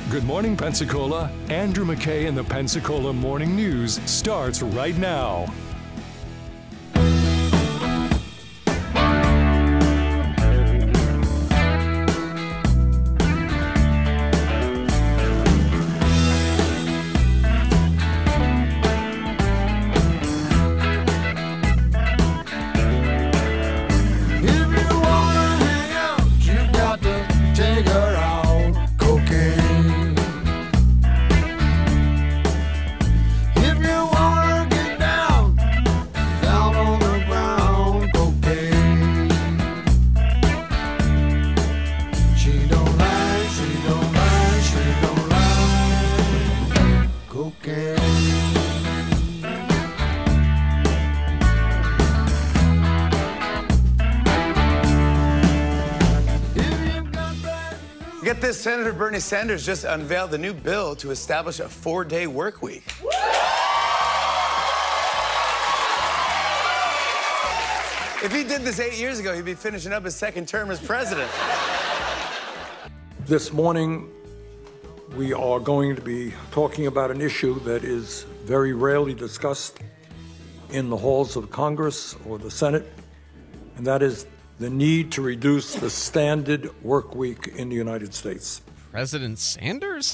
Good morning, Pensacola. Andrew McKay and the Pensacola Morning News starts right now. Get this, Senator Bernie Sanders just unveiled the new bill to establish a 4-day work week. If he did this 8 years ago, he'd be finishing up his second term as president. This morning, we are going to be talking about an issue that is very rarely discussed in the halls of Congress or the Senate, and that is the need to reduce the standard work week in the United States. President Sanders?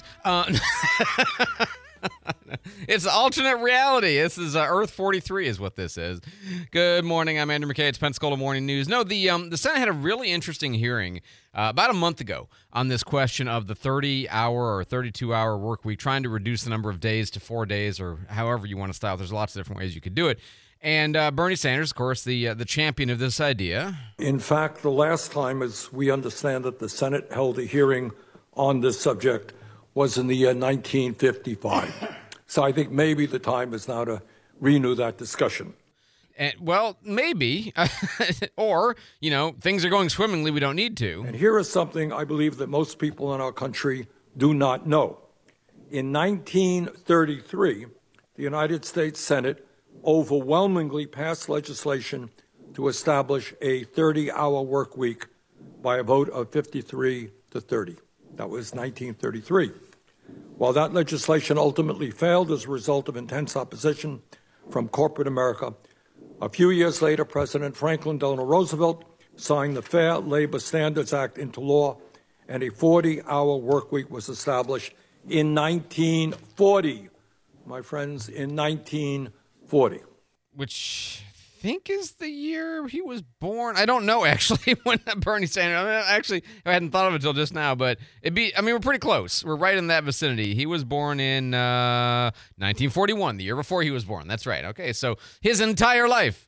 It's alternate reality. This is Earth 43 is what this is. Good morning. I'm Andrew McKay. It's Pensacola Morning News. No, the Senate had a really interesting hearing about a month ago on this question of the 30-hour or 32-hour work week, trying to reduce the number of days to 4 days or however you want to style. There's lots of different ways you could do it. And Bernie Sanders, of course, the champion of this idea. In fact, the last time, as we understand it, the Senate held a hearing on this subject was in the year 1955. So I think maybe the time is now to renew that discussion. And, well, maybe. Or, things are going swimmingly, we don't need to. And here is something I believe that most people in our country do not know. In 1933, the United States Senate overwhelmingly passed legislation to establish a 30-hour work week by a vote of 53 to 30. That was 1933. While that legislation ultimately failed as a result of intense opposition from corporate America, a few years later, President Franklin Delano Roosevelt signed the Fair Labor Standards Act into law, and a 40-hour work week was established in 1940. My friends, in 1940. Which I think is the year he was born. I don't know, actually, when Bernie Sanders. I hadn't thought of it until just now, but we're pretty close. We're right in that vicinity. He was born in 1941, the year before he was born. That's right. Okay, so his entire life,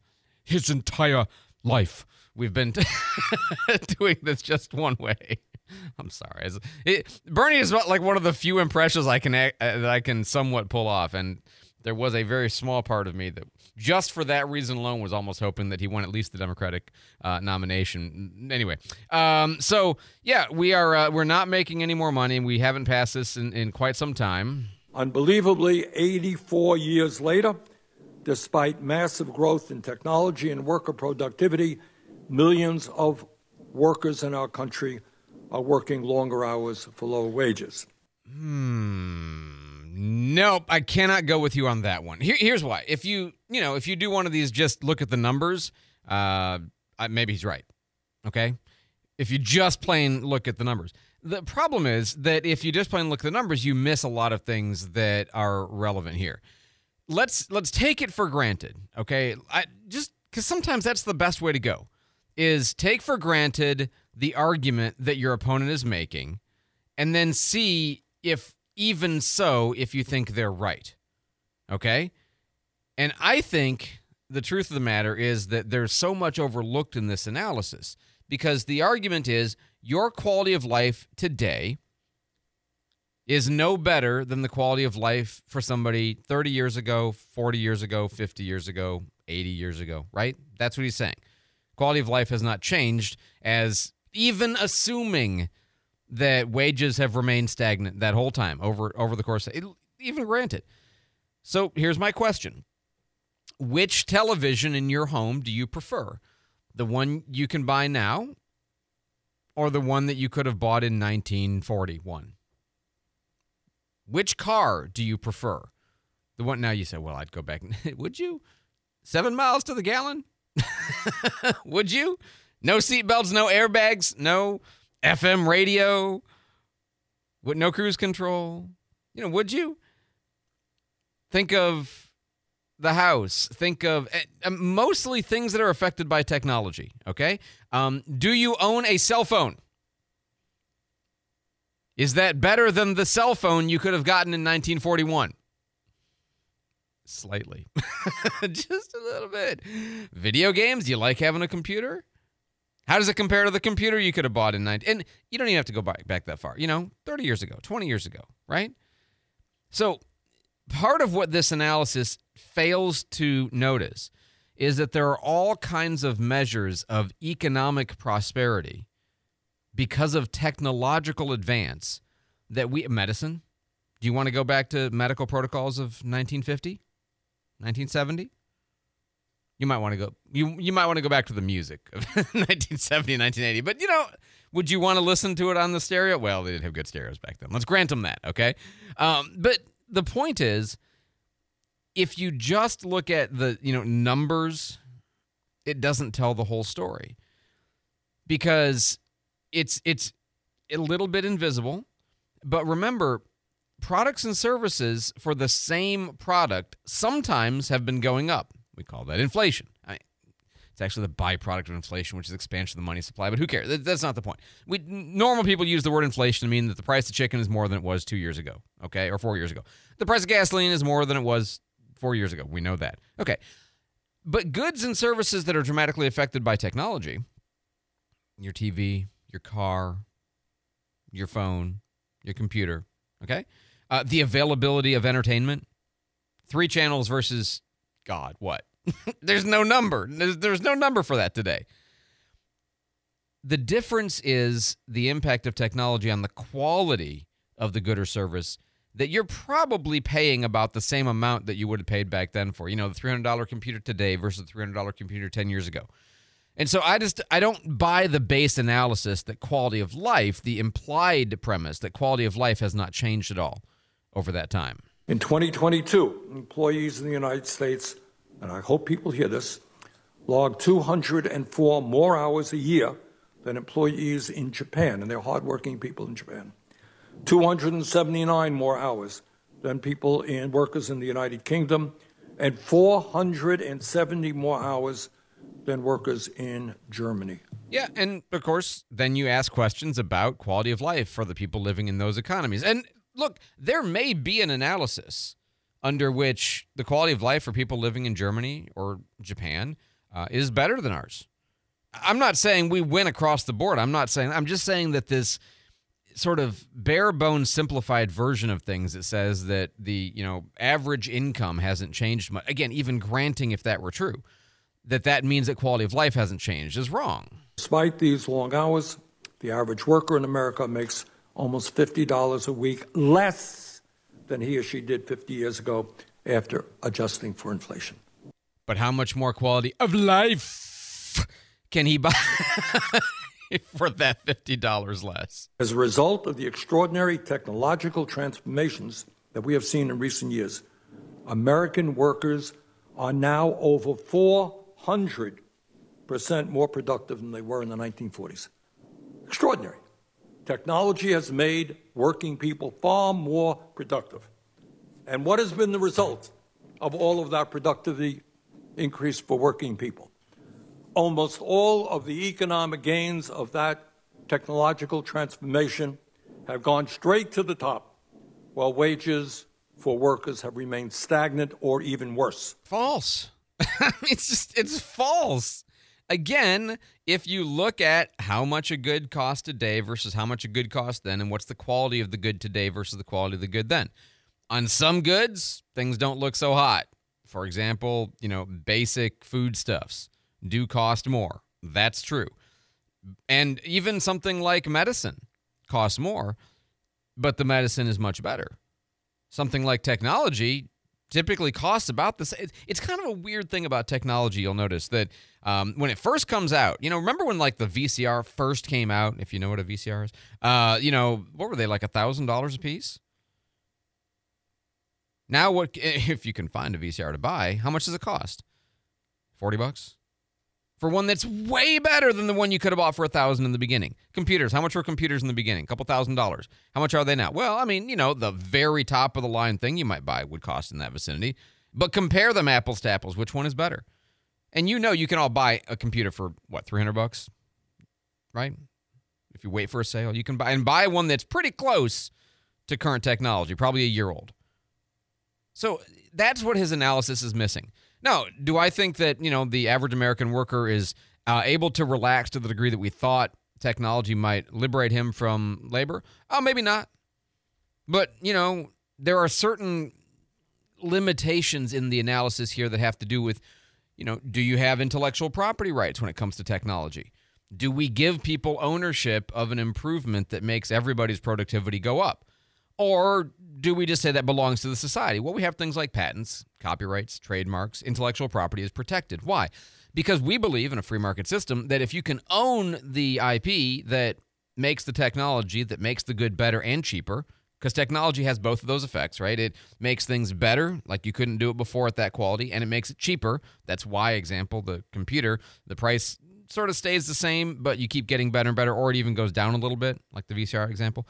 we've been doing this just one way. I'm sorry. Bernie is like one of the few impressions that I can somewhat pull off, and there was a very small part of me that just for that reason alone was almost hoping that he won at least the Democratic nomination. Anyway, we're not making any more money. We haven't passed this in quite some time. Unbelievably, 84 years later, despite massive growth in technology and worker productivity, millions of workers in our country are working longer hours for lower wages. Nope, I cannot go with you on that one. Here's why. If you do one of these, just look at the numbers, maybe he's right, okay? If you just plain look at the numbers. The problem is that if you just plain look at the numbers, you miss a lot of things that are relevant here. Let's take it for granted, okay? Just because sometimes that's the best way to go, is take for granted the argument that your opponent is making and then see if you think they're right, okay? And I think the truth of the matter is that there's so much overlooked in this analysis because the argument is your quality of life today is no better than the quality of life for somebody 30 years ago, 40 years ago, 50 years ago, 80 years ago, right? That's what he's saying. Quality of life has not changed, as even assuming that wages have remained stagnant that whole time over the course of it, even granted. So here's my question. Which television in your home do you prefer? The one you can buy now or the one that you could have bought in 1941? Which car do you prefer? The one now you say, well, I'd go back. Would you? 7 miles to the gallon? Would you? No seatbelts, no airbags, no FM radio, with no cruise control. Would you? Think of the house. Think of mostly things that are affected by technology, okay? Do you own a cell phone? Is that better than the cell phone you could have gotten in 1941? Slightly. Just a little bit. Video games, do you like having a computer? How does it compare to the computer you could have bought in 19... And you don't even have to go back that far. 30 years ago, 20 years ago, right? So part of what this analysis fails to notice is that there are all kinds of measures of economic prosperity because of technological advance that medicine. Do you want to go back to medical protocols of 1950, 1970? You might want to go. You might want to go back to the music of 1970, 1980. But would you want to listen to it on the stereo? Well, they didn't have good stereos back then. Let's grant them that, okay? But the point is, if you just look at the numbers, it doesn't tell the whole story because it's a little bit invisible. But remember, products and services for the same product sometimes have been going up. We call that inflation. It's actually the byproduct of inflation, which is expansion of the money supply, but who cares? That's not the point. Normal people use the word inflation to mean that the price of chicken is more than it was 2 years ago, okay, or 4 years ago. The price of gasoline is more than it was 4 years ago. We know that. Okay. But goods and services that are dramatically affected by technology, your TV, your car, your phone, your computer, okay? The availability of entertainment, 3 channels versus, God, what? There's no number. There's no number for that today. The difference is the impact of technology on the quality of the good or service that you're probably paying about the same amount that you would have paid back then for. The $300 computer today versus the $300 computer 10 years ago. And so I don't buy the base analysis that quality of life, the implied premise that quality of life has not changed at all over that time. In 2022, employees in the United States, and I hope people hear this, logged 204 more hours a year than employees in Japan, and they're hardworking people in Japan. 279 more hours than workers in the United Kingdom, and 470 more hours than workers in Germany. Yeah, and of course, then you ask questions about quality of life for the people living in those economies. And look, there may be an analysis under which the quality of life for people living in Germany or Japan is better than ours. I'm not saying we win across the board. I'm just saying that this sort of bare bones simplified version of things that says that the average income hasn't changed much. Again, even granting if that were true, that means that quality of life hasn't changed is wrong. Despite these long hours, the average worker in America makes almost $50 a week less than he or she did 50 years ago after adjusting for inflation. But how much more quality of life can he buy for that $50 less? As a result of the extraordinary technological transformations that we have seen in recent years, American workers are now over 400% more productive than they were in the 1940s. Extraordinary. Technology has made working people far more productive. And what has been the result of all of that productivity increase for working people? Almost all of the economic gains of that technological transformation have gone straight to the top, while wages for workers have remained stagnant or even worse. False. It's false. Again, if you look at how much a good cost today versus how much a good cost then, and what's the quality of the good today versus the quality of the good then. On some goods, things don't look so hot. For example, basic foodstuffs do cost more. That's true. And even something like medicine costs more, but the medicine is much better. Something like technology typically costs about the same. It's kind of a weird thing about technology. You'll notice that when it first comes out, remember when like the VCR first came out, if you know what a VCR is, what were they, like $1,000 a piece? Now, what if you can find a VCR to buy, how much does it cost? $40? For one that's way better than the one you could have bought for $1,000 in the beginning. Computers, how much were computers in the beginning? A couple $1,000s. How much are they now? Well, I mean, the very top of the line thing you might buy would cost in that vicinity. But compare them apples to apples. Which one is better? And you can all buy a computer for, what, $300? Right? If you wait for a sale, you can buy one that's pretty close to current technology, probably a year old. So that's what his analysis is missing. Now, do I think that, the average American worker is able to relax to the degree that we thought technology might liberate him from labor? Oh, maybe not. But, there are certain limitations in the analysis here that have to do with, do you have intellectual property rights when it comes to technology? Do we give people ownership of an improvement that makes everybody's productivity go up? Or do we just say that belongs to the society? Well, we have things like patents, copyrights, trademarks, intellectual property is protected. Why? Because we believe in a free market system that if you can own the IP that makes the technology, that makes the good better and cheaper, because technology has both of those effects, right? It makes things better, like you couldn't do it before at that quality, and it makes it cheaper. That's why, example, the computer, the price sort of stays the same, but you keep getting better and better, or it even goes down a little bit, like the VCR example.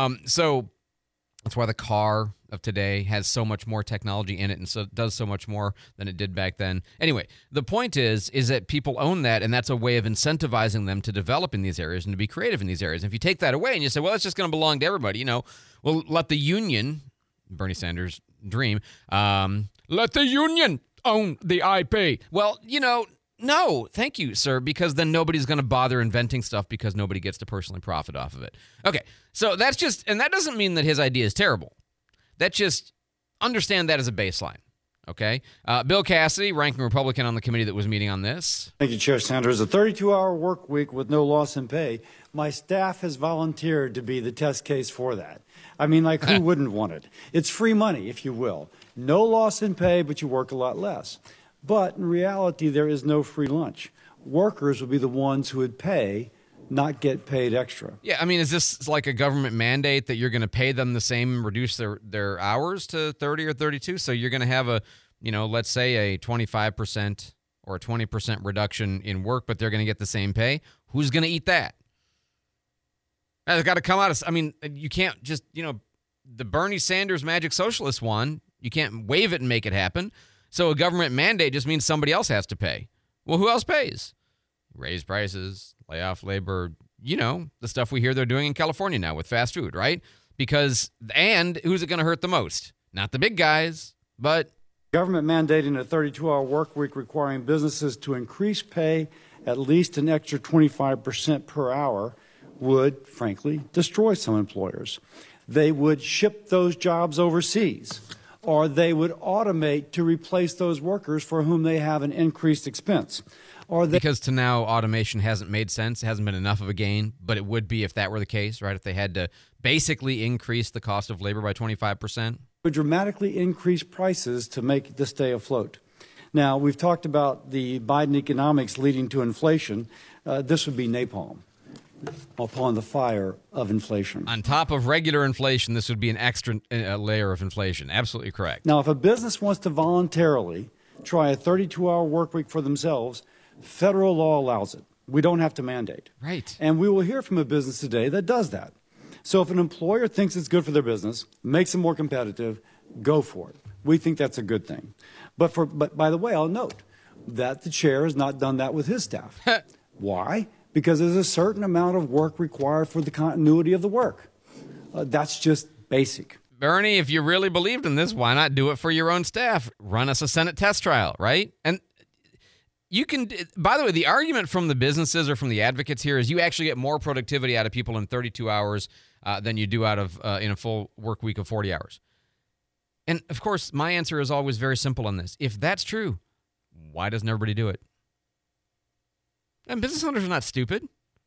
So that's why the car of today has so much more technology in it and so does so much more than it did back then. Anyway, the point is that people own that, and that's a way of incentivizing them to develop in these areas and to be creative in these areas. And if you take that away and you say, well, it's just going to belong to everybody, well, let the union, Bernie Sanders' dream, let the union own the IP. Well, no, thank you, sir, because then nobody's going to bother inventing stuff because nobody gets to personally profit off of it. Okay, so that's just, and that doesn't mean that his idea is terrible. That's just, understand that as a baseline, okay? Bill Cassidy, ranking Republican on the committee that was meeting on this. Thank you, Chair Sanders. A 32-hour work week with no loss in pay. My staff has volunteered to be the test case for that. I mean, like, who wouldn't want it? It's free money, if you will. No loss in pay, but you work a lot less. But in reality, there is no free lunch. Workers would be the ones who would pay, not get paid extra. Yeah, I mean, is this like a government mandate that you're going to pay them the same and reduce their hours to 30 or 32? So you're going to have a, let's say a 25% or a 20% reduction in work, but they're going to get the same pay? Who's going to eat that? It's got to come out of, you can't just, the Bernie Sanders magic socialist one, you can't wave it and make it happen. So a government mandate just means somebody else has to pay. Well, who else pays? Raise prices, lay off labor, the stuff we hear they're doing in California now with fast food, right? And who's it going to hurt the most? Not the big guys, but... Government mandating a 32-hour work week requiring businesses to increase pay at least an extra 25% per hour would, frankly, destroy some employers. They would ship those jobs overseas, or they would automate to replace those workers for whom they have an increased expense. Because to now, automation hasn't made sense. It hasn't been enough of a gain, but it would be if that were the case, right? If they had to basically increase the cost of labor by 25%. Would dramatically increase prices to make this stay afloat. Now, we've talked about the Biden economics leading to inflation. This would be napalm upon the fire of inflation. On top of regular inflation, this would be an extra layer of inflation. Absolutely correct. Now, if a business wants to voluntarily try a 32-hour work week for themselves, federal law allows it. We don't have to mandate. Right. And we will hear from a business today that does that. So if an employer thinks it's good for their business, makes them more competitive, go for it. We think that's a good thing. But by the way, I'll note that the chair has not done that with his staff. Why? Because there's a certain amount of work required for the continuity of the work. That's just basic. Bernie, if you really believed in this, why not do it for your own staff? Run us a Senate test trial, right? And you can, by the way, the argument from the businesses or from the advocates here is you actually get more productivity out of people in 32 hours than you do out of in a full work week of 40 hours. And of course, my answer is always very simple on this. If that's true, why doesn't everybody do it? And business owners are not stupid.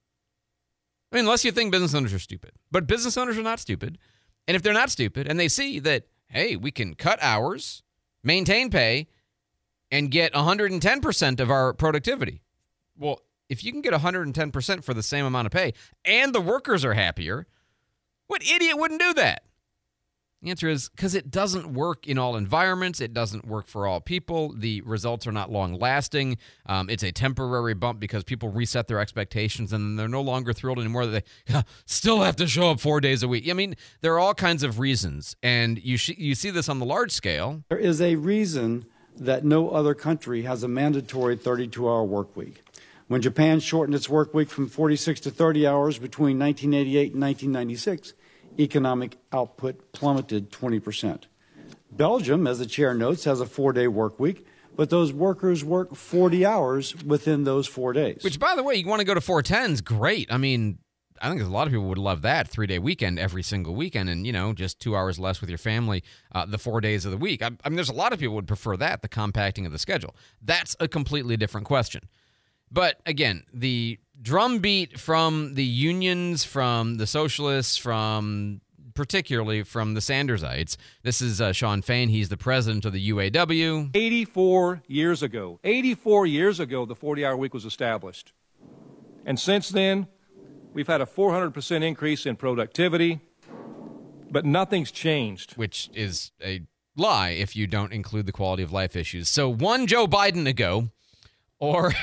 I mean, unless you think business owners are stupid. But business owners are not stupid. And if they're not stupid and they see that, hey, we can cut hours, maintain pay, and get 110% of our productivity. Well, if you can get 110% for the same amount of pay and the workers are happier, what idiot wouldn't do that? The answer is because it doesn't work in all environments. It doesn't work for all people. The results are not long-lasting. It's a temporary bump because people reset their expectations and they're no longer thrilled anymore that they still have to show up 4 days a week. I mean, there are all kinds of reasons, and you see this on the large scale. There is a reason that no other country has a mandatory 32-hour work week. When Japan shortened its work week from 46 to 30 hours between 1988 and 1996, economic output plummeted 20%. Belgium, as the chair notes, has a 4-day work week, but those workers work 40 hours within those 4 days. Which, by the way, you want to go to 410s, great. I mean, I think a lot of people would love that 3-day weekend every single weekend and, just 2 hours less with your family the 4 days of the week. I mean, there's a lot of people who would prefer that, the compacting of the schedule. That's a completely different question. But again, the drumbeat from the unions, from the socialists, particularly from the Sandersites. This is Sean Fain. He's the president of the UAW. 84 years ago, the 40-hour week was established. And since then, we've had a 400% increase in productivity, but nothing's changed. Which is a lie if you don't include the quality of life issues. So one Joe Biden ago, or,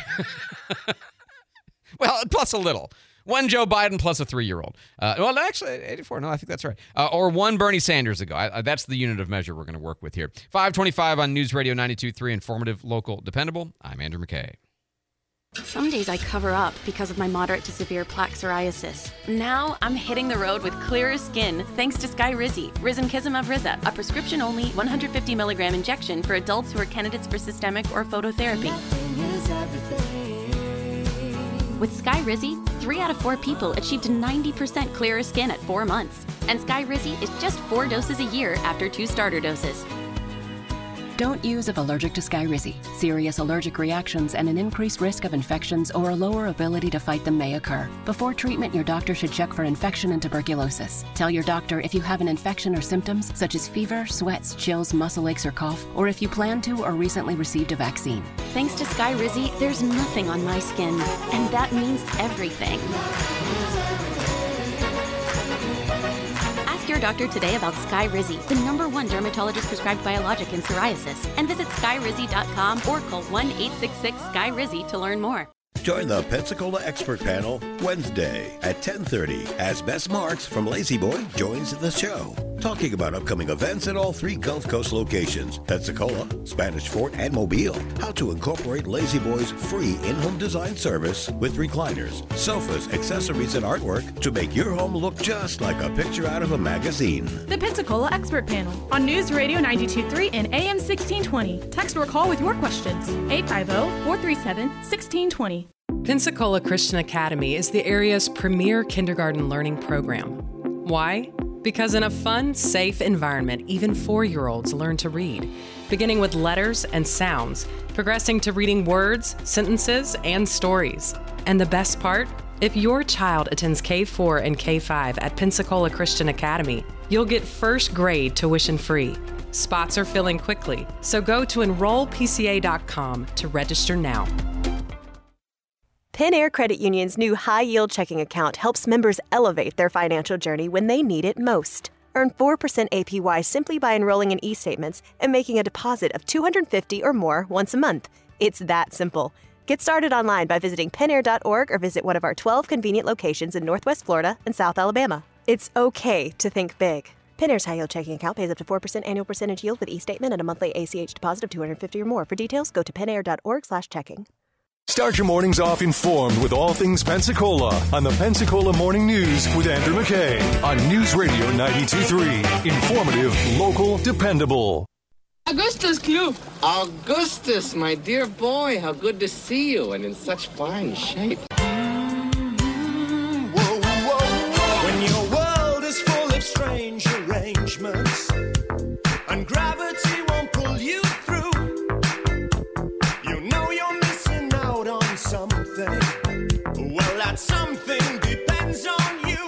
well, plus a little. One Joe Biden plus a 3-year-old. Well, actually, 84. No, I think that's right. Or one Bernie Sanders ago. That's the unit of measure we're going to work with here. 525 on News Radio 92.3, informative, local, dependable. I'm Andrew McKay. Some days I cover up because of my moderate to severe plaque psoriasis. Now I'm hitting the road with clearer skin thanks to Skyrizi, Risankizumab Riza, a prescription-only 150 milligram injection for adults who are candidates for systemic or phototherapy. With Skyrizi, 3 out of 4 people achieved 90% clearer skin at 4 months. And Skyrizi is just 4 doses a year after 2 starter doses. Don't use if allergic to Skyrizi. Serious allergic reactions and an increased risk of infections or a lower ability to fight them may occur. Before treatment, your doctor should check for infection and tuberculosis. Tell your doctor if you have an infection or symptoms such as fever, sweats, chills, muscle aches, or cough, or if you plan to or recently received a vaccine. Thanks to Skyrizi, there's nothing on my skin, and that means everything. Your doctor today about Skyrizi, the #1 dermatologist-prescribed biologic in psoriasis, and visit Skyrizi.com or call 1-866-SKYRIZI to learn more. Join the Pensacola Expert Panel Wednesday at 10:30 as Bess Marks from Lazy Boy joins the show, talking about upcoming events at all 3 Gulf Coast locations, Pensacola, Spanish Fort, and Mobile. How to incorporate Lazy Boy's free in-home design service with recliners, sofas, accessories, and artwork to make your home look just like a picture out of a magazine. The Pensacola Expert Panel on News Radio 92.3 and AM 1620. Text or call with your questions. 850-437-1620. Pensacola Christian Academy is the area's premier kindergarten learning program. Why? Because in a fun, safe environment, even 4-year-olds learn to read, beginning with letters and sounds, progressing to reading words, sentences, and stories. And the best part? If your child attends K4 and K5 at Pensacola Christian Academy, you'll get first grade tuition free. Spots are filling quickly, so go to enrollpca.com to register now. Penn Air Credit Union's new high-yield checking account helps members elevate their financial journey when they need it most. Earn 4% APY simply by enrolling in e-statements and making a deposit of $250 or more once a month. It's that simple. Get started online by visiting pennair.org or visit one of our 12 convenient locations in Northwest Florida and South Alabama. It's okay to think big. Penn Air's high-yield checking account pays up to 4% annual percentage yield with e-statement and a monthly ACH deposit of $250 or more. For details, go to pennair.org/checking. Start your mornings off informed with all things Pensacola on the Pensacola Morning News with Andrew McKay on News Radio 92.3. Informative, local, dependable. Augustus Clue. Augustus, my dear boy, how good to see you and in such fine shape. When your world is full of strange arrangements and gravity won't pull you through, you know you're missing out on something. Well, that something depends on you.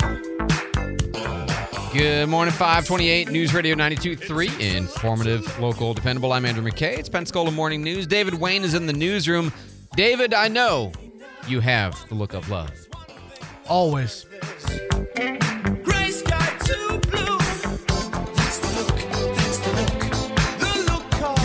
Good morning, 528 News Radio 92.3, informative, local, dependable. I'm Andrew McKay. It's Pensacola Morning News. David Wayne is in the newsroom. David, I know you have the look of love. Always. Gray sky too blue.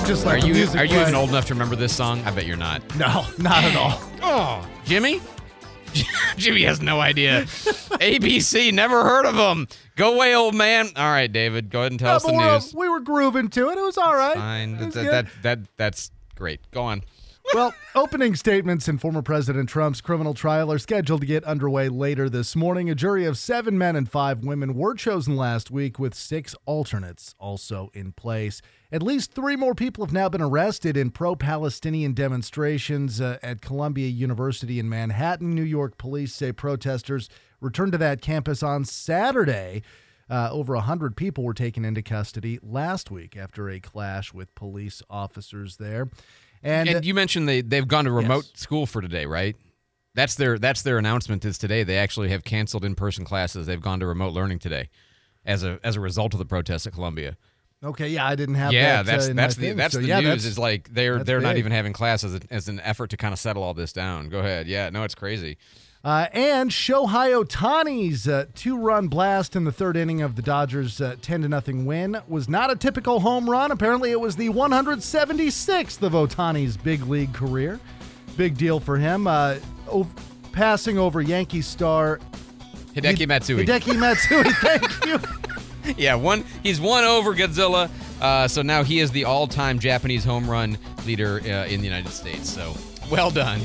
just let the music Are you play. even old enough to remember this song? I bet you're not. No, not at all. Oh, Jimmy? Jimmy has no idea. ABC, never heard of them. Go away, old man. All right, David, go ahead and tell us the news. We were grooving to it. It was all right. Fine. It was good. That's great. Go on. Well, opening statements in former President Trump's criminal trial are scheduled to get underway later this morning. A jury of 7 men and 5 women were chosen last week, with 6 alternates also in place. At least 3 more people have now been arrested in pro-Palestinian demonstrations at Columbia University in Manhattan. New York police say protesters returned to that campus on Saturday. Over 100 people were taken into custody last week after a clash with police officers there. And you mentioned they've gone to remote school for today, right? That's their announcement is today. They actually have canceled in-person classes. They've gone to remote learning today as a result of the protests at Columbia. Okay, yeah, I didn't have that. That's the news. Is like they're not even having classes as an effort to kind of settle all this down. Go ahead. Yeah, no, it's crazy. And Shohei Ohtani's 2-run blast in the 3rd inning of the Dodgers' 10-0 win was not a typical home run. Apparently, it was the 176th of Ohtani's big league career. Big deal for him. Passing over Yankee star Hideki Matsui. Hideki Matsui, thank you. Yeah, he's one over Godzilla. So now he is the all-time Japanese home run leader in the United States. So well done.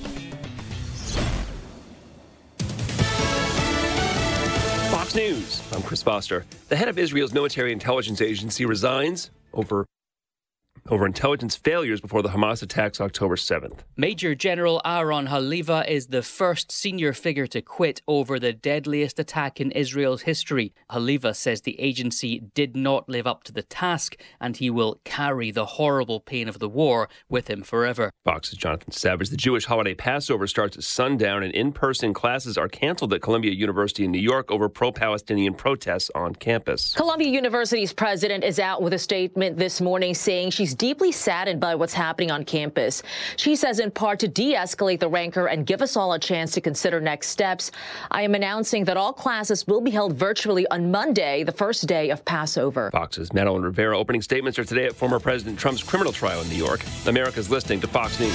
Fox News. I'm Chris Foster. The head of Israel's military intelligence agency resigns over intelligence failures before the Hamas attacks October 7th. Major General Aaron Haliva is the first senior figure to quit over the deadliest attack in Israel's history. Haliva says the agency did not live up to the task, and he will carry the horrible pain of the war with him forever. Fox's Jonathan Savage. The Jewish holiday Passover starts at sundown, and in-person classes are canceled at Columbia University in New York over pro-Palestinian protests on campus. Columbia University's president is out with a statement this morning saying she's deeply saddened by what's happening on campus. She says in part to de-escalate the rancor and give us all a chance to consider next steps. I am announcing that all classes will be held virtually on Monday, the first day of Passover. Fox's Madeline Rivera. Opening statements are today at former President Trump's criminal trial in New York. America's listening to Fox News.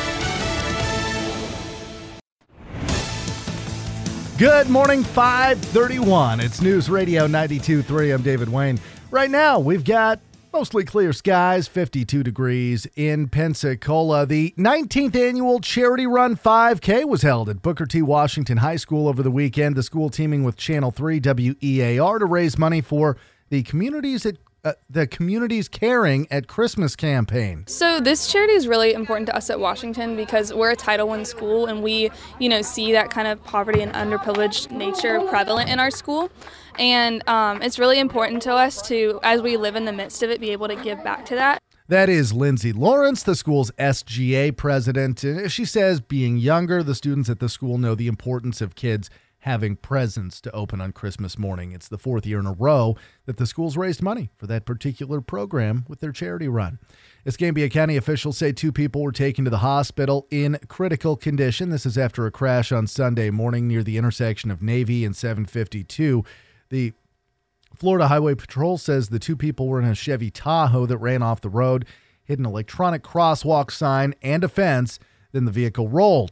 Good morning, 5:31. It's News Radio 92.3. I'm David Wayne. Right now, we've got mostly clear skies, 52 degrees in Pensacola. The 19th annual Charity Run 5K was held at Booker T. Washington High School over the weekend. The school teaming with Channel 3 WEAR to raise money for the Communities Caring at Christmas campaign. So this charity is really important to us at Washington because we're a Title I school, and we, see that kind of poverty and underprivileged nature prevalent in our school. And it's really important to us to, as we live in the midst of it, be able to give back to that. That is Lindsay Lawrence, the school's SGA president. And she says being younger, the students at the school know the importance of kids having presents to open on Christmas morning. It's the 4th year in a row that the school's raised money for that particular program with their charity run. Escambia County officials say 2 people were taken to the hospital in critical condition. This is after a crash on Sunday morning near the intersection of Navy and 752. The Florida Highway Patrol says the 2 people were in a Chevy Tahoe that ran off the road, hit an electronic crosswalk sign and a fence, then the vehicle rolled.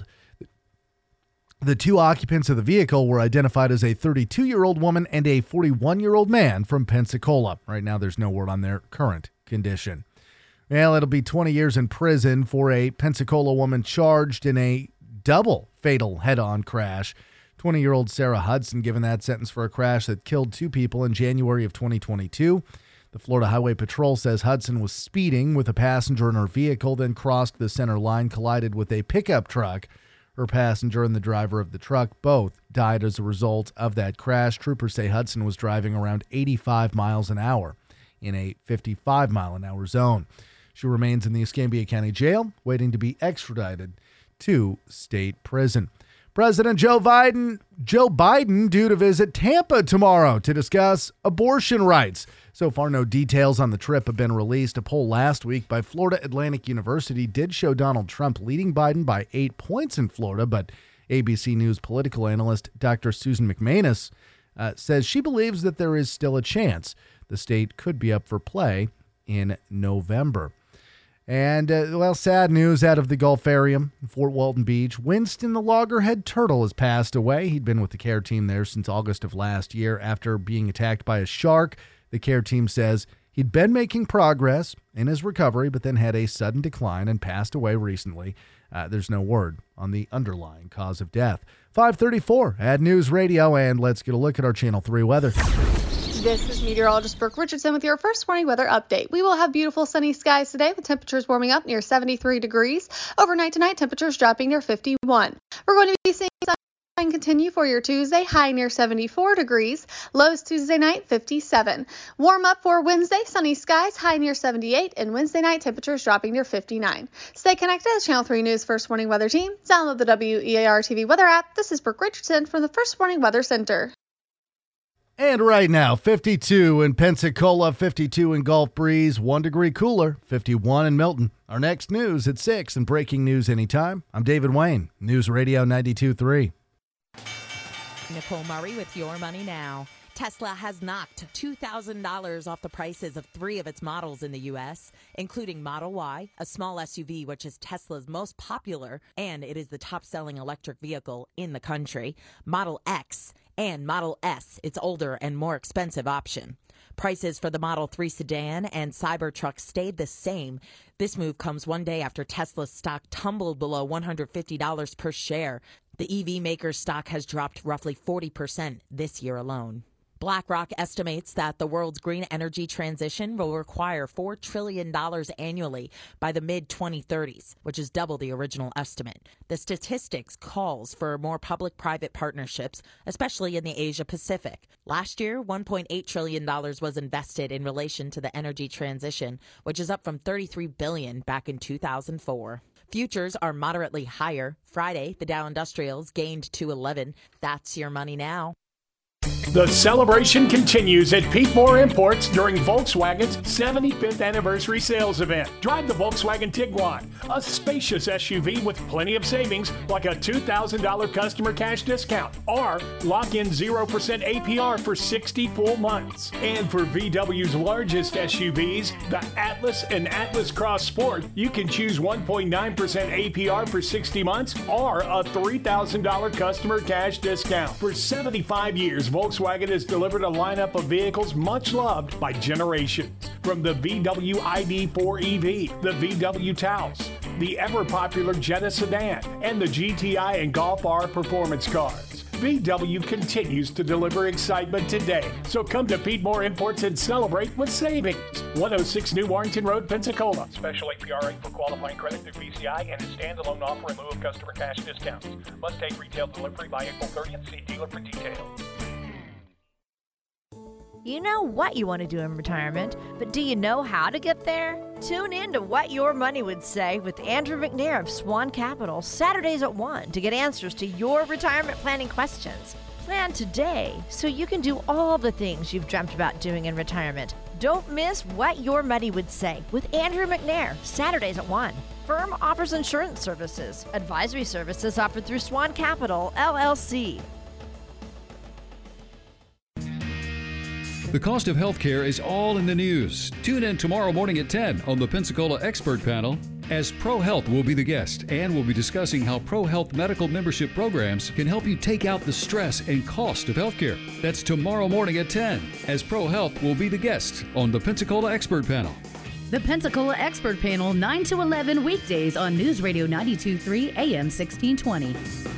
The 2 occupants of the vehicle were identified as a 32-year-old woman and a 41-year-old man from Pensacola. Right now, there's no word on their current condition. Well, it'll be 20 years in prison for a Pensacola woman charged in a double fatal head-on crash. 20-year-old Sarah Hudson given that sentence for a crash that killed 2 people in January of 2022. The Florida Highway Patrol says Hudson was speeding with a passenger in her vehicle, then crossed the center line, collided with a pickup truck. Her passenger and the driver of the truck both died as a result of that crash. Troopers say Hudson was driving around 85 miles an hour in a 55-mile-an-hour zone. She remains in the Escambia County Jail, waiting to be extradited to state prison. President Joe Biden due to visit Tampa tomorrow to discuss abortion rights. So far, no details on the trip have been released. A poll last week by Florida Atlantic University did show Donald Trump leading Biden by 8 points in Florida, but ABC News political analyst Dr. Susan McManus says she believes that there is still a chance the state could be up for play in November. And, sad news out of the Gulfarium in Fort Walton Beach. Winston the loggerhead turtle has passed away. He'd been with the care team there since August of last year after being attacked by a shark. The care team says he'd been making progress in his recovery, but then had a sudden decline and passed away recently. There's no word on the underlying cause of death. 5:34 at News Radio, and let's get a look at our Channel 3 weather. This is meteorologist Brooke Richardson with your first morning weather update. We will have beautiful sunny skies today with temperatures warming up near 73 degrees. Overnight tonight, temperatures dropping near 51. We're going to be seeing sunshine continue for your Tuesday, high near 74 degrees. Lows Tuesday night, 57. Warm up for Wednesday, sunny skies, high near 78. And Wednesday night, temperatures dropping near 59. Stay connected to Channel 3 News First Morning Weather Team. Download the WEAR TV weather app. This is Brooke Richardson from the First Morning Weather Center. And right now, 52 in Pensacola, 52 in Gulf Breeze, 1 degree cooler, 51 in Milton. Our next news at 6 and breaking news anytime. I'm David Wayne, News Radio 92.3. Nicole Murray with Your Money Now. Tesla has knocked $2,000 off the prices of 3 of its models in the U.S., including Model Y, a small SUV which is Tesla's most popular, and it is the top-selling electric vehicle in the country, Model X, and Model S, its older and more expensive option. Prices for the Model 3 sedan and Cybertruck stayed the same. This move comes one day after Tesla's stock tumbled below $150 per share. The EV maker's stock has dropped roughly 40% this year alone. BlackRock estimates that the world's green energy transition will require $4 trillion annually by the mid-2030s, which is double the original estimate. The statistics calls for more public-private partnerships, especially in the Asia-Pacific. Last year, $1.8 trillion was invested in relation to the energy transition, which is up from $33 billion back in 2004. Futures are moderately higher. Friday, the Dow Industrials gained 211. That's Your Money Now. The celebration continues at Pete Moore Imports during Volkswagen's 75th anniversary sales event. Drive the Volkswagen Tiguan, a spacious SUV with plenty of savings like a $2,000 customer cash discount, or lock in 0% APR for 60 full months. And for VW's largest SUVs, the Atlas and Atlas Cross Sport, you can choose 1.9% APR for 60 months or a $3,000 customer cash discount. For 75 years, Volkswagen has delivered a lineup of vehicles much loved by generations. From the VW ID4 EV, the VW Taos, the ever-popular Jetta sedan, and the GTI and Golf R performance cars. VW continues to deliver excitement today. So come to Pete Moore Imports and celebrate with savings. 106 New Warrington Road, Pensacola. Special APR rate for qualifying credit through BCI and a standalone offer in lieu of customer cash discounts. Must take retail delivery by April 30th. See dealer for details. You know what you want to do in retirement, but do you know how to get there? Tune in to What Your Money Would Say with Andrew McNair of Swan Capital, Saturdays at 1 to get answers to your retirement planning questions. Plan today so you can do all the things you've dreamt about doing in retirement. Don't miss What Your Money Would Say with Andrew McNair, Saturdays at 1. Firm offers insurance services. Advisory services offered through Swan Capital, LLC. The cost of healthcare is all in the news. Tune in tomorrow morning at 10 on the Pensacola Expert Panel, as ProHealth will be the guest, and we'll be discussing how ProHealth medical membership programs can help you take out the stress and cost of healthcare. That's tomorrow morning at 10, as ProHealth will be the guest on the Pensacola Expert Panel. The Pensacola Expert Panel, 9 to 11 weekdays on News Radio 92.3 AM 1620.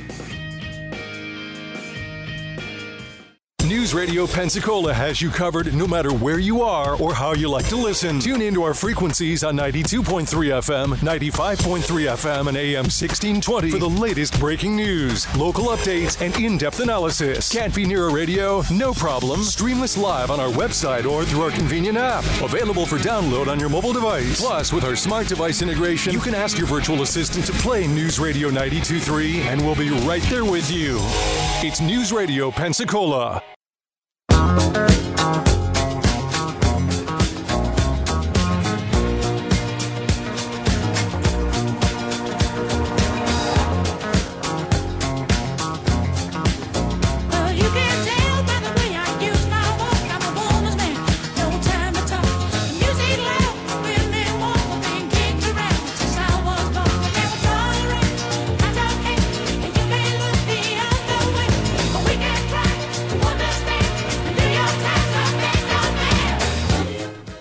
News Radio Pensacola has you covered no matter where you are or how you like to listen. Tune into our frequencies on 92.3 FM, 95.3 FM, and AM 1620 for the latest breaking news, local updates, and in-depth analysis. Can't be near a radio? No problem. Stream us live on our website or through our convenient app. Available for download on your mobile device. Plus, with our smart device integration, you can ask your virtual assistant to play News Radio 92.3, and we'll be right there with you. It's News Radio Pensacola.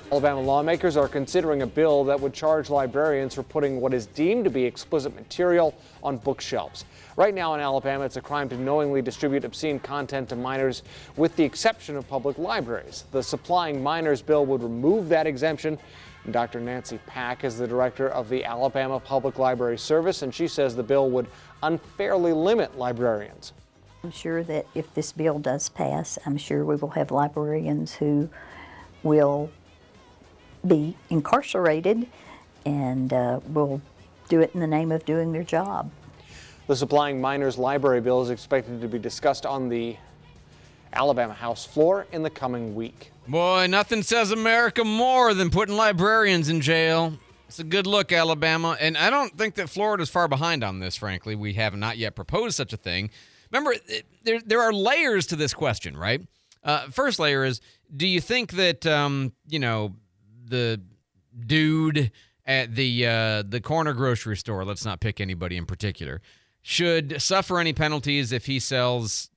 Alabama lawmakers are considering a bill that would charge librarians for putting what is deemed to be explicit material on bookshelves. Right now in Alabama, it's a crime to knowingly distribute obscene content to minors, with the exception of public libraries. The Supplying Minors bill would remove that exemption. And Dr. Nancy Pack is the director of the Alabama Public Library Service, and she says the bill would unfairly limit librarians. I'm sure that if this bill does pass, I'm sure we will have librarians who will be incarcerated and will do it in the name of doing their job. The Supplying Minors library bill is expected to be discussed on the Alabama House floor in the coming week. Boy, nothing says America more than putting librarians in jail. It's a good look, Alabama. And I don't think that Florida's far behind on this, frankly. We have not yet proposed such a thing. Remember, there are layers to this question, right? First layer is, do you think that, the dude at the corner grocery store, let's not pick anybody in particular, should suffer any penalties if he sells,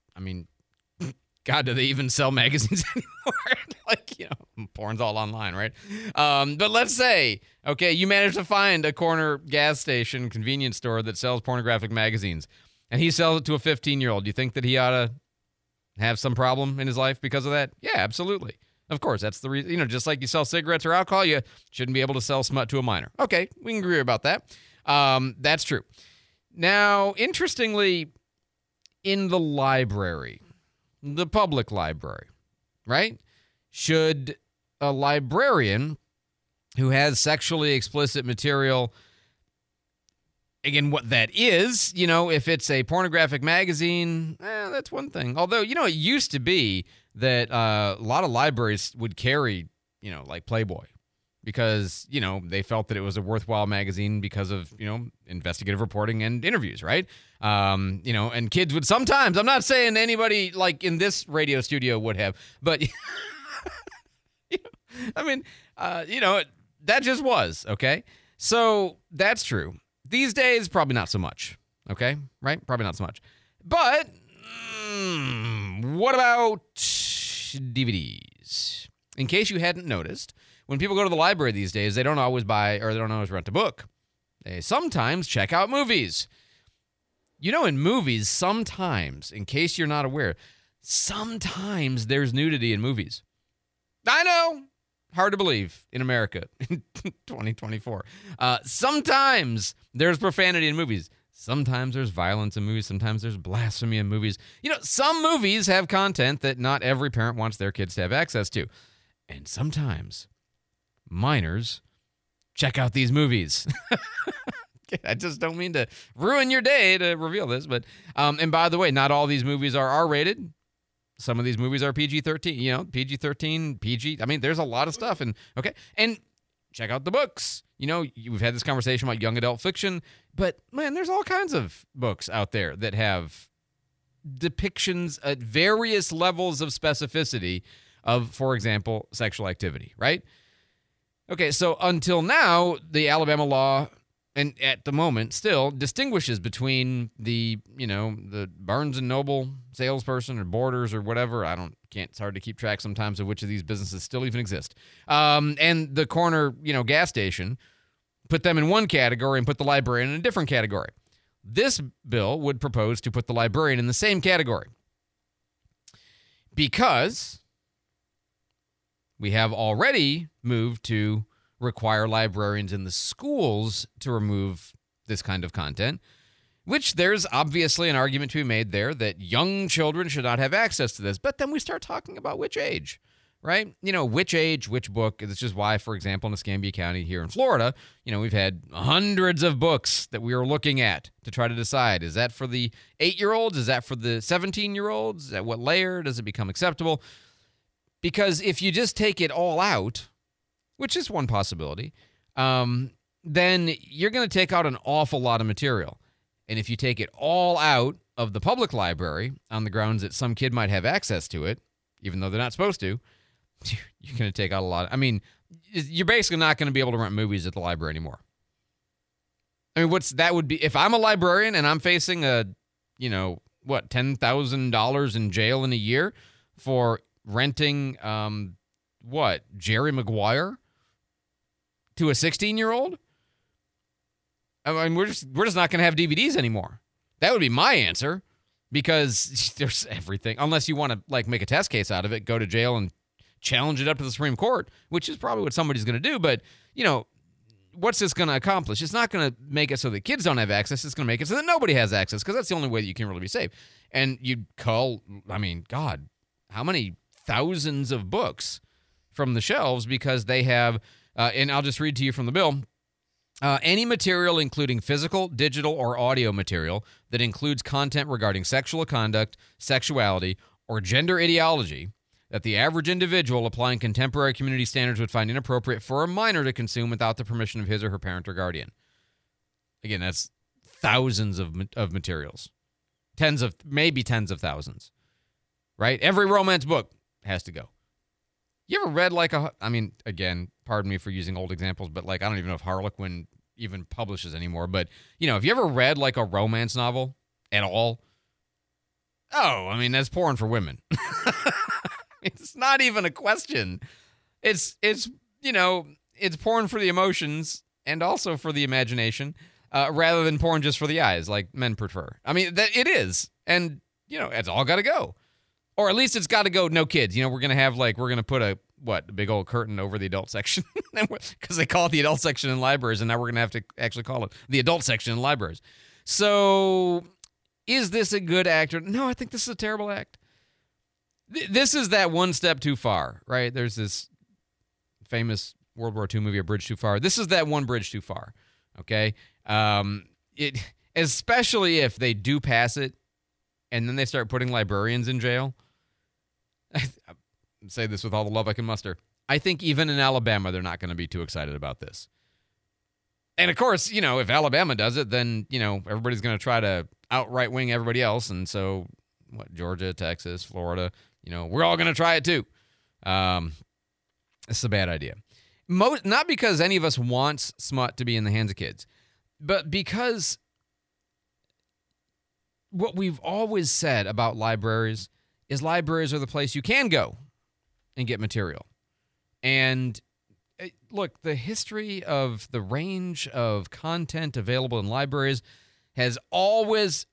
God, do they even sell magazines anymore? Porn's all online, right? But let's say, okay, you manage to find a corner gas station, convenience store that sells pornographic magazines, and he sells it to a 15-year-old. Do you think that he ought to have some problem in his life because of that? Yeah, absolutely. Of course, that's the reason. Just like you sell cigarettes or alcohol, you shouldn't be able to sell smut to a minor. Okay, we can agree about that. That's true. Now, interestingly, in the library, the public library, right? Should a librarian who has sexually explicit material, again, what that is, if it's a pornographic magazine, that's one thing. Although, it used to be that a lot of libraries would carry, like Playboy, because, they felt that it was a worthwhile magazine because of, investigative reporting and interviews, right? And kids would sometimes, I'm not saying anybody like in this radio studio would have, but, that just was, okay? So that's true. These days, probably not so much, okay? Right? Probably not so much. But what about DVDs? In case you hadn't noticed, when people go to the library these days, they don't always buy or they don't always rent a book. They sometimes check out movies. In movies, sometimes, in case you're not aware, sometimes there's nudity in movies. I know. Hard to believe in America in 2024. Sometimes there's profanity in movies. Sometimes there's violence in movies. Sometimes there's blasphemy in movies. Some movies have content that not every parent wants their kids to have access to. And sometimes minors check out these movies. I just don't mean to ruin your day to reveal this. But and by the way, not all these movies are R-rated. Some of these movies are PG-13, PG-13, PG. There's a lot of stuff. And check out the books. We've had this conversation about young adult fiction, but man, there's all kinds of books out there that have depictions at various levels of specificity of, for example, sexual activity, right? Okay, so until now, the Alabama law, and at the moment still, distinguishes between the Barnes & Noble salesperson or Borders or whatever. It's hard to keep track sometimes of which of these businesses still even exist. And the corner, gas station, put them in one category and put the librarian in a different category. This bill would propose to put the librarian in the same category because we have already moved to require librarians in the schools to remove this kind of content, which there's obviously an argument to be made there that young children should not have access to this. But then we start talking about which age, right? Which age, which book. This is why, for example, in Escambia County here in Florida, we've had hundreds of books that we are looking at to try to decide, is that for the 8-year-olds? Is that for the 17-year-olds? At what layer does it become acceptable? Because if you just take it all out, which is one possibility, then you're going to take out an awful lot of material. And if you take it all out of the public library on the grounds that some kid might have access to it, even though they're not supposed to, you're going to take out a lot. You're basically not going to be able to rent movies at the library anymore. That would be, if I'm a librarian and I'm facing $10,000 in jail in a year for renting, Jerry Maguire to a 16-year-old? I mean, we're just not going to have DVDs anymore. That would be my answer, because there's everything. Unless you want to like make a test case out of it, go to jail and challenge it up to the Supreme Court, which is probably what somebody's going to do. But, you know, what's this going to accomplish? It's not going to make it so that kids don't have access. It's going to make it so that nobody has access, because that's the only way that you can really be safe. And you'd call, I mean, God, how many thousands of books from the shelves because they have, and I'll just read to you from the bill, any material including physical, digital, or audio material that includes content regarding sexual conduct, sexuality, or gender ideology that the average individual applying contemporary community standards would find inappropriate for a minor to consume without the permission of his or her parent or guardian. Again, that's thousands of materials. Maybe tens of thousands. Right? Every romance book has to go. You ever read again, pardon me for using old examples, but like I don't even know if Harlequin even publishes anymore, but you know, have you ever read like a romance novel at all? Oh, I mean, that's porn for women. It's not even a question. It's you know, it's porn for the emotions and also for the imagination, rather than porn just for the eyes, like men prefer. I mean, it is, and you know, it's all got to go, or at least it's got to go. No kids. You know, we're gonna put a big old curtain over the adult section because they call it the adult section in libraries, and now we're gonna have to actually call it the adult section in libraries. So, is this a good act? No, I think this is a terrible act. This is that one step too far, right? There's this famous World War II movie, A Bridge Too Far. This is that one bridge too far, okay? Especially if they do pass it and then they start putting librarians in jail. I say this with all the love I can muster. I think even in Alabama, they're not going to be too excited about this. And, of course, you know, if Alabama does it, then, you know, everybody's going to try to outright wing everybody else. And so, Georgia, Texas, Florida, you know, we're all going to try it too. It's a bad idea. Not because any of us wants smut to be in the hands of kids, but because what we've always said about libraries is libraries are the place you can go and get material. And look, the history of the range of content available in libraries has always,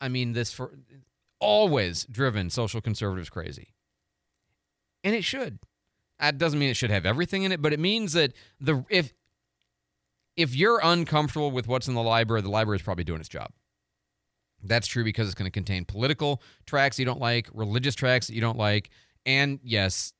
always driven social conservatives crazy. And it should. That doesn't mean it should have everything in it, but it means that if you're uncomfortable with what's in the library is probably doing its job. That's true because it's going to contain political tracts you don't like, religious tracts that you don't like, and yes,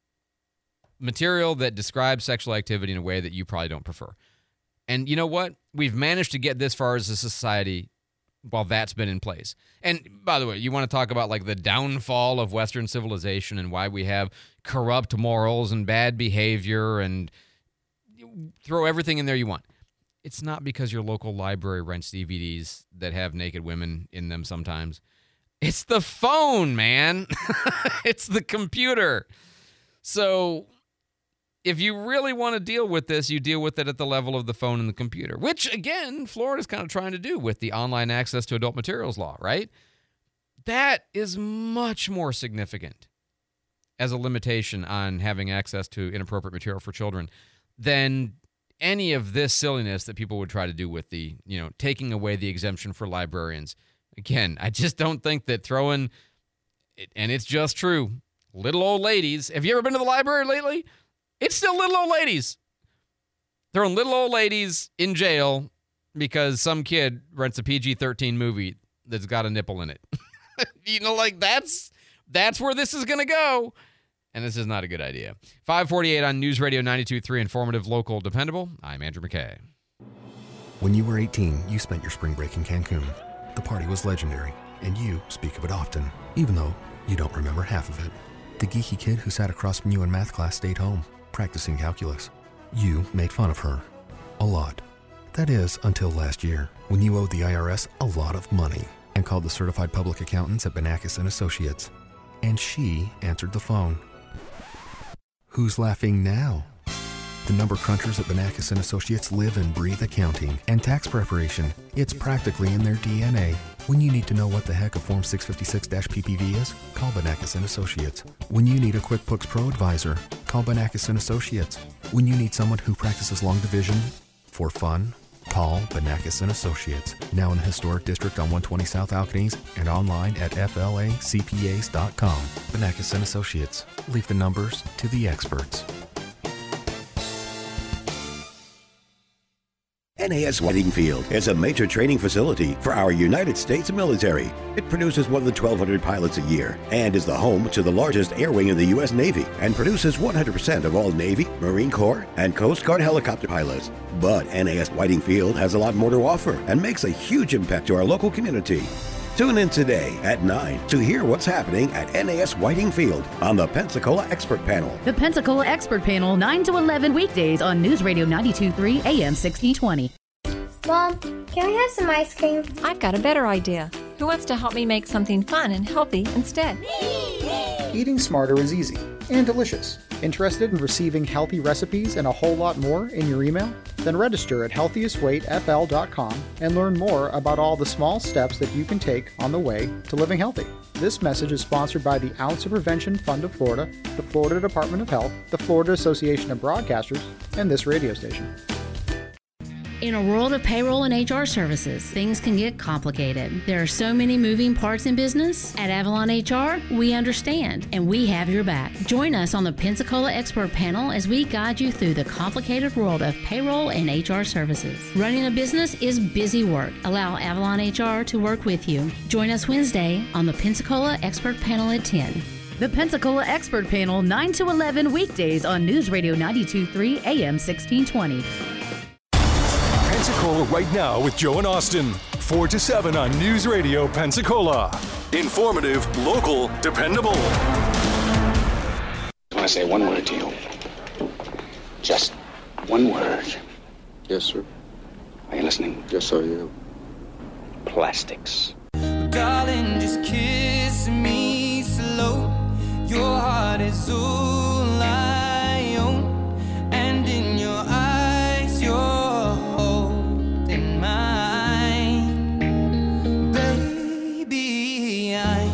material that describes sexual activity in a way that you probably don't prefer. And you know what? We've managed to get this far as a society while that's been in place. And by the way, you want to talk about like the downfall of Western civilization and why we have corrupt morals and bad behavior and throw everything in there you want. It's not because your local library rents DVDs that have naked women in them sometimes. It's the phone, man. It's the computer. So if you really want to deal with this, you deal with it at the level of the phone and the computer, which, again, Florida's kind of trying to do with the online access to adult materials law, right? That is much more significant as a limitation on having access to inappropriate material for children than any of this silliness that people would try to do with the, you know, taking away the exemption for librarians. Again, I just don't think that throwing, and it's just true, little old ladies. Have you ever been to the library lately? It's still little old ladies. Throwing little old ladies in jail because some kid rents a PG-13 movie that's got a nipple in it. You know, like that's where this is going to go. And this is not a good idea. 548 on News Radio 92.3, informative, local, dependable. I'm Andrew McKay. When you were 18, you spent your spring break in Cancun. The party was legendary, and you speak of it often, even though you don't remember half of it. The geeky kid who sat across from you in math class stayed home, practicing calculus. You made fun of her. A lot. That is, until last year, when you owed the IRS a lot of money and called the certified public accountants at Banakis & Associates. And she answered the phone. Who's laughing now? The number crunchers at Banakis & Associates live and breathe accounting and tax preparation. It's practically in their DNA. When you need to know what the heck a Form 656-PPV is, call Banakis & Associates. When you need a QuickBooks Pro advisor, call Banakis & Associates. When you need someone who practices long division for fun, call Banakis & Associates. Now in the Historic District on 120 South Alcanese and online at flacpas.com. Banakis & Associates. Leave the numbers to the experts. NAS Whiting Field is a major training facility for our United States military. It produces more than 1,200 pilots a year and is the home to the largest air wing of the U.S. Navy and produces 100% of all Navy, Marine Corps, and Coast Guard helicopter pilots. But NAS Whiting Field has a lot more to offer and makes a huge impact to our local community. Tune in today at 9 to hear what's happening at NAS Whiting Field on the Pensacola Expert Panel. The Pensacola Expert Panel, 9 to 11 weekdays on News Radio 92.3 AM 1620. Mom, can we have some ice cream? I've got a better idea. Who wants to help me make something fun and healthy instead? Eating smarter is easy and delicious. Interested in receiving healthy recipes and a whole lot more in your email? Then register at healthiestweightfl.com and learn more about all the small steps that you can take on the way to living healthy. This message is sponsored by the Ounce of Prevention Fund of Florida, the Florida Department of Health, the Florida Association of Broadcasters, and this radio station. In a world of payroll and HR services, things can get complicated. There are so many moving parts in business. At Avalon HR, we understand, and we have your back. Join us on the Pensacola Expert Panel as we guide you through the complicated world of payroll and HR services. Running a business is busy work. Allow Avalon HR to work with you. Join us Wednesday on the Pensacola Expert Panel at 10. The Pensacola Expert Panel, 9 to 11 weekdays on News Radio 92.3 AM 1620. Pensacola right now with Joe and Austin. 4 to 7 on News Radio Pensacola. Informative, local, dependable. I want to say one word to you. Just one word. Yes, sir. Are you listening? Yes, I am. Plastics. Darling, just kiss me slow. Your heart is all I own. And in your eyes, you're holding mine. Baby, I'm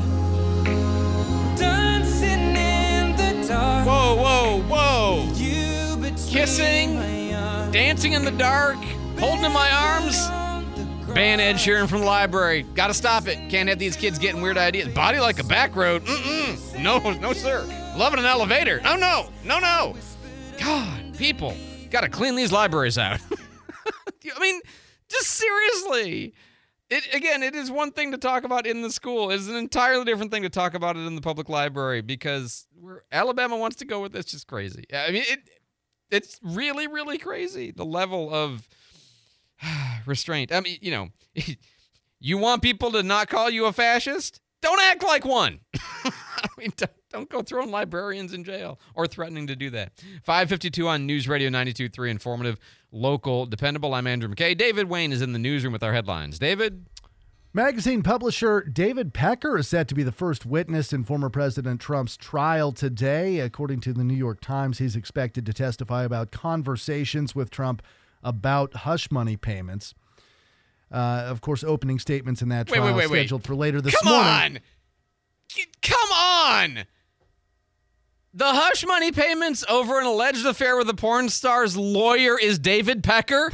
dancing in the dark. Whoa, whoa, whoa. You Kissing, dancing in the dark, holding in my arms. Ban Ed Sheeran from the library. Gotta stop it. Can't have these kids getting weird ideas. Body like a back road. No, no, sir. Loving an elevator. Oh, no. No, no. God, people. Gotta clean these libraries out. I mean, just seriously. It is one thing to talk about in the school. It's an entirely different thing to talk about it in the public library because where Alabama wants to go with this is just crazy. I mean, it's really, really crazy. The level of restraint. I mean, you know, you want people to not call you a fascist? Don't act like one. I mean, don't go throwing librarians in jail or threatening to do that. 5:52 on News Radio 92.3, informative, local, dependable. I'm Andrew McKay. David Wayne is in the newsroom with our headlines. David? Magazine publisher David Pecker is set to be the first witness in former President Trump's trial today. According to the New York Times, he's expected to testify about conversations with Trump about hush money payments. Of course, opening statements in that trial scheduled for later this morning. Come on! The hush money payments over an alleged affair with a porn star's lawyer is David Pecker?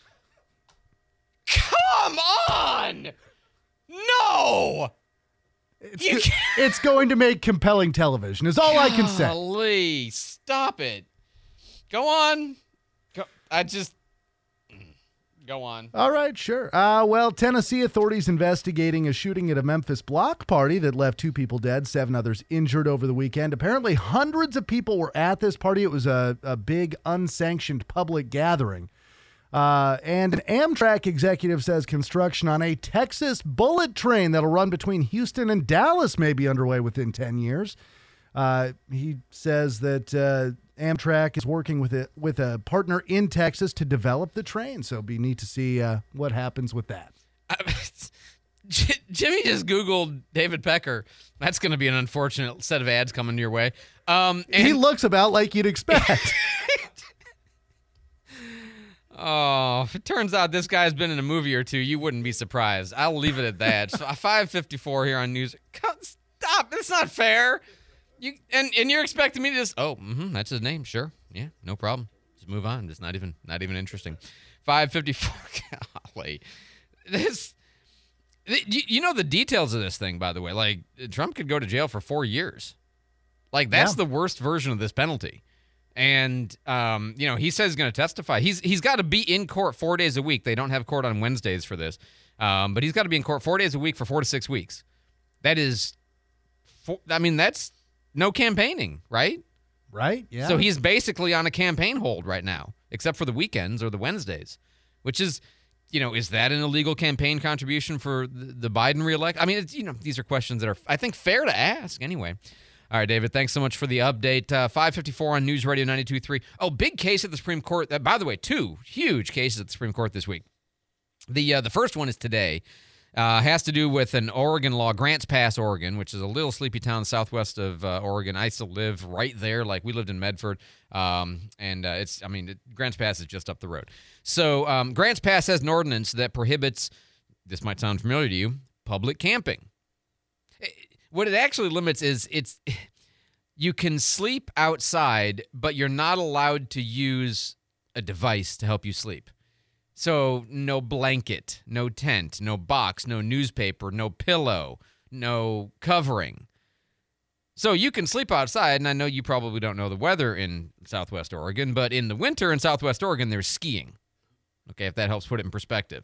Come on! No! It's going to make compelling television, is all I can say. Golly, stop it. Go on. Go on. All right, sure. Well, Tennessee authorities investigating a shooting at a Memphis block party that left 2 people dead, 7 others injured over the weekend. Apparently, hundreds of people were at this party. It was a big, unsanctioned public gathering. And an Amtrak executive says construction on a Texas bullet train that'll run between Houston and Dallas may be underway within 10 years. He says that Amtrak is working with a partner in Texas to develop the train, so it'll be neat to see what happens with that. Jimmy just Googled David Pecker. That's going to be an unfortunate set of ads coming your way. And he looks about like you'd expect. Oh, if it turns out this guy's been in a movie or two, you wouldn't be surprised. I'll leave it at that. So 5:54 here on news. Stop. It's not fair. And you're expecting me to just, that's his name. Sure. Yeah, no problem. Just move on. It's not even interesting. 5:54. Golly. You know the details of this thing, by the way. Like, Trump could go to jail for 4 years. Like, that's the worst version of this penalty. And, he says he's going to testify. He's got to be in court 4 days a week. They don't have court on Wednesdays for this. But he's got to be in court 4 days a week for 4 to 6 weeks. That's no campaigning, right? Right, yeah. So he's basically on a campaign hold right now, except for the weekends or the Wednesdays, which is, is that an illegal campaign contribution for the Biden reelect? I mean, these are questions that are, I think, fair to ask anyway. All right, David, thanks so much for the update. 5:54 on News Radio 92.3. Oh, big case at the Supreme Court. By the way, 2 huge cases at the Supreme Court this week. The first one is today. Has to do with an Oregon law, Grants Pass, Oregon, which is a little sleepy town southwest of Oregon. I used to live right there. Like, we lived in Medford. Grants Pass is just up the road. So Grants Pass has an ordinance that prohibits, this might sound familiar to you, public camping. What it actually limits is you can sleep outside, but you're not allowed to use a device to help you sleep. So no blanket, no tent, no box, no newspaper, no pillow, no covering. So you can sleep outside, and I know you probably don't know the weather in Southwest Oregon, but in the winter in Southwest Oregon, there's skiing. Okay, if that helps put it in perspective.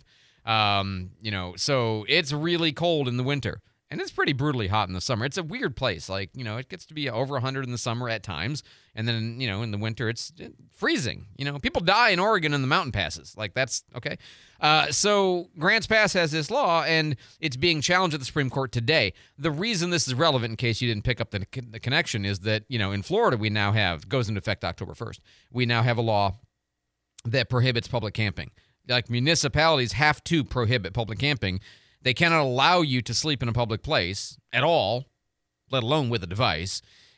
So it's really cold in the winter. And it's pretty brutally hot in the summer. It's a weird place. Like, it gets to be over 100 in the summer at times. And then, in the winter, it's freezing. People die in Oregon in the mountain passes. Like, that's okay. So Grants Pass has this law, and it's being challenged at the Supreme Court today. The reason this is relevant, in case you didn't pick up the connection, is that, in Florida, we now have, goes into effect October 1st, we now have a law that prohibits public camping. Like, municipalities have to prohibit public camping. They cannot allow you to sleep in a public place at all, let alone with a device.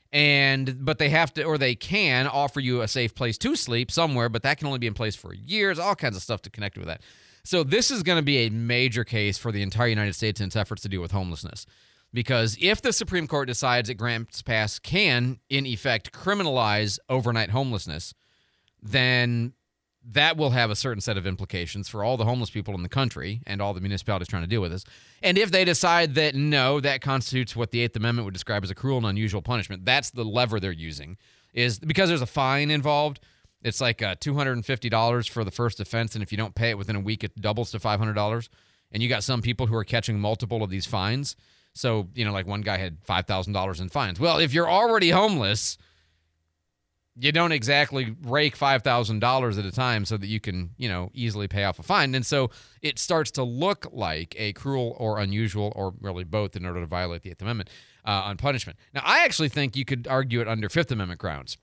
But they have to, or they can offer you a safe place to sleep somewhere, but that can only be in place for years, all kinds of stuff to connect with that. So this is going to be a major case for the entire United States in its efforts to deal with homelessness. Because if the Supreme Court decides that Grants Pass can, in effect, criminalize overnight homelessness, then that will have a certain set of implications for all the homeless people in the country and all the municipalities trying to deal with this. And if they decide that, no, that constitutes what the Eighth Amendment would describe as a cruel and unusual punishment, that's the lever they're using, is because there's a fine involved. It's like $250 for the first offense, and if you don't pay it within a week, it doubles to $500. And you got some people who are catching multiple of these fines. So, like one guy had $5,000 in fines. Well, if you're already homeless, you don't exactly rake $5,000 at a time so that you can, easily pay off a fine. And so it starts to look like a cruel or unusual, or really both, in order to violate the Eighth Amendment on punishment. Now, I actually think you could argue it under Fifth Amendment grounds,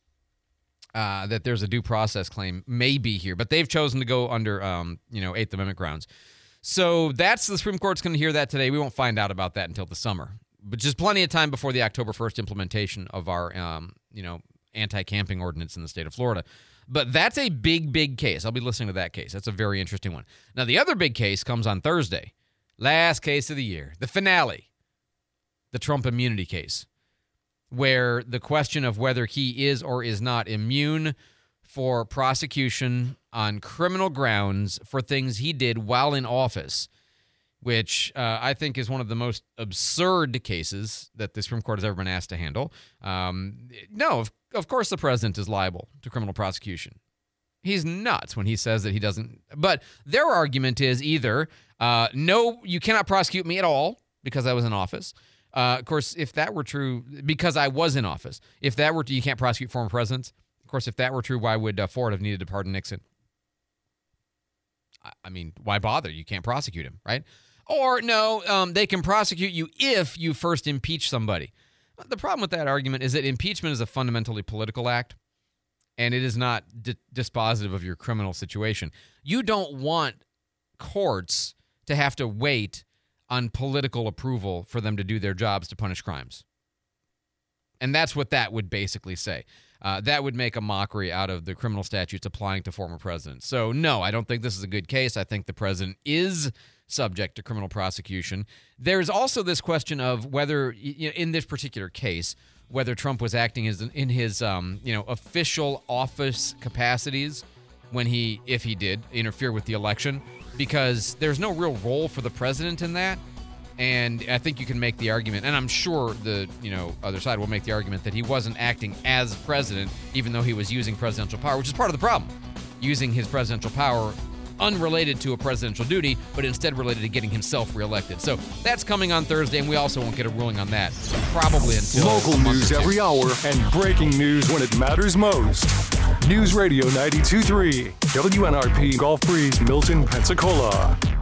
that there's a due process claim maybe here, but they've chosen to go under, Eighth Amendment grounds. So that's the Supreme Court's going to hear that today. We won't find out about that until the summer, but just plenty of time before the October 1st implementation of our, anti-camping ordinance in the state of Florida. But that's a big, big case. I'll be listening to that case. That's a very interesting one. Now, the other big case comes on Thursday. Last case of the year. The finale. The Trump immunity case, where the question of whether he is or is not immune for prosecution on criminal grounds for things he did while in office, which I think is one of the most absurd cases that the Supreme Court has ever been asked to handle. No, of course the president is liable to criminal prosecution. He's nuts when he says that he doesn't. But their argument is either, no, you cannot prosecute me at all because I was in office. Of course, if that were true, because I was in office, if that were, you can't prosecute former presidents. Of course, if that were true, why would Ford have needed to pardon Nixon? I mean, why bother? You can't prosecute him, right? Or no, they can prosecute you if you first impeach somebody. The problem with that argument is that impeachment is a fundamentally political act, and it is not dispositive of your criminal situation. You don't want courts to have to wait on political approval for them to do their jobs to punish crimes. And that's what that would basically say. that would make a mockery out of the criminal statutes applying to former presidents. So, no, I don't think this is a good case. I think the president is subject to criminal prosecution. There's also this question of whether, in this particular case, whether Trump was acting in his official office capacities when if he did interfere with the election, because there's no real role for the president in that. And I think you can make the argument, and I'm sure the other side will make the argument that he wasn't acting as president, even though he was using presidential power, which is part of the problem. Using his presidential power unrelated to a presidential duty, but instead related to getting himself reelected. So that's coming on Thursday, and we also won't get a ruling on that probably until local news every hour and breaking news when it matters most. News Radio 92.3, WNRP Gulf Breeze, Milton, Pensacola.